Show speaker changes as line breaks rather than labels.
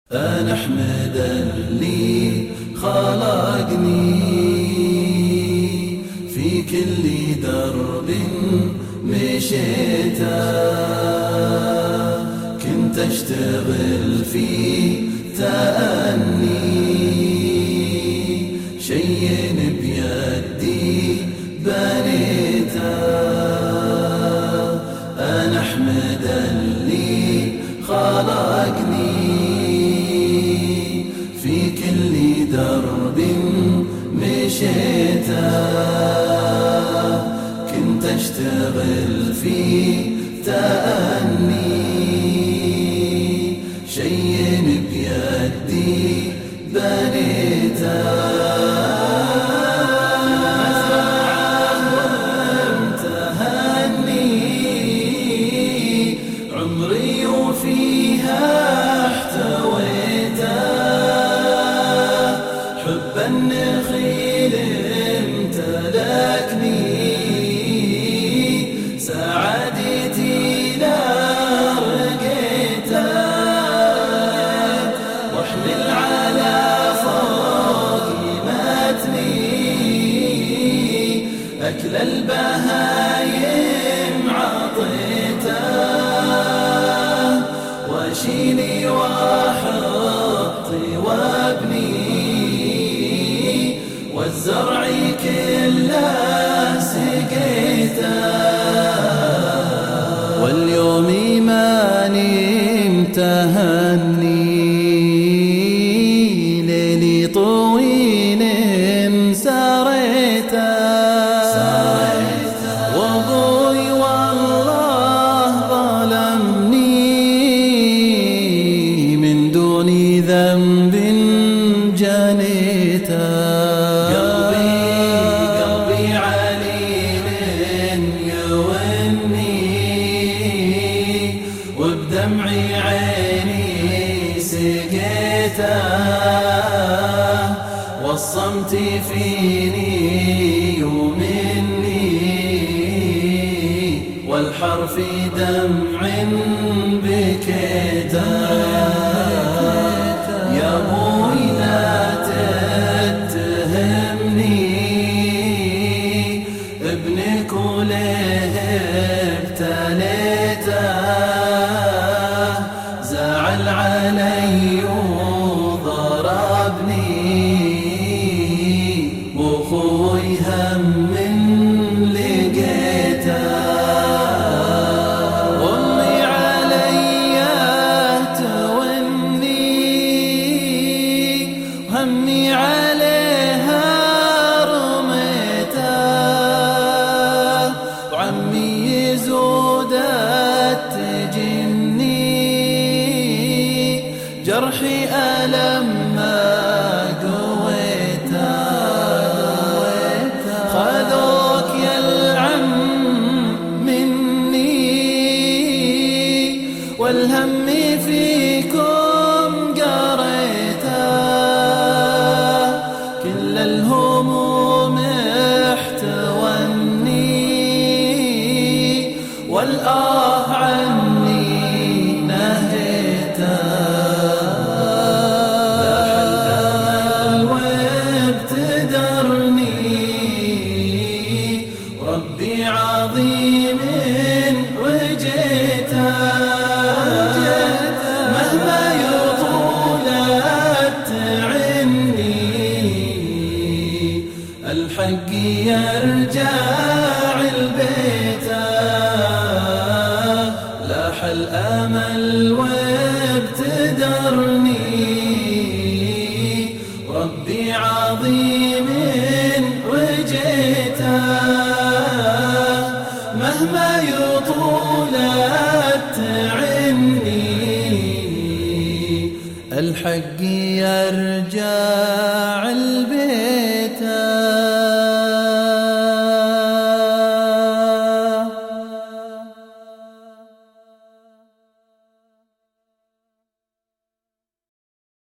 أنا أحمد اللي خلقني في كل درب مشيته، كنت أشتغل في تأني شيء بيدي بنيته. أنا أحمد اللي خلقني في كل درب مشيته، كنت أشتغل في تأني شيء بيدي بنيته. عمري وفيها احتويته، حب النخيل امتلكني، سعادتي لا رقيته، واحمل على فوقي متني، أكل البهايم عطيته، واشيني واحطي وابني، والزرع كله سقيته. واليوم ما نمت هني، ليلي طويل سريته، وابوي والله ظلمني من دون ذنب جنيته. قلبي عليل يوني، وبدمعي عيني سقيته، وصمت فيني ومني، والحرف دمع بكيته. يا أبوي لا تتهمني، ابنك وله ابتليته، زعل علي وضربني، واخوي هم من لقيته. وامي علي توني، همي عليها رميته، وعمي يزودت تجني، جرحي ألم ما قويته. خذوك يا العم مني، والهم فيكم قريته، كل الهموم احتوني، والآه عني نهيته. لاح الأمل وابتدرني، ربي عظيم وجيته، مهما يطول تعني، الحق يرجع البيته. لاح الأمل وابتدرني، ربي عظيم وجيته، مهما يطول تعني، الحق يرجع البيت.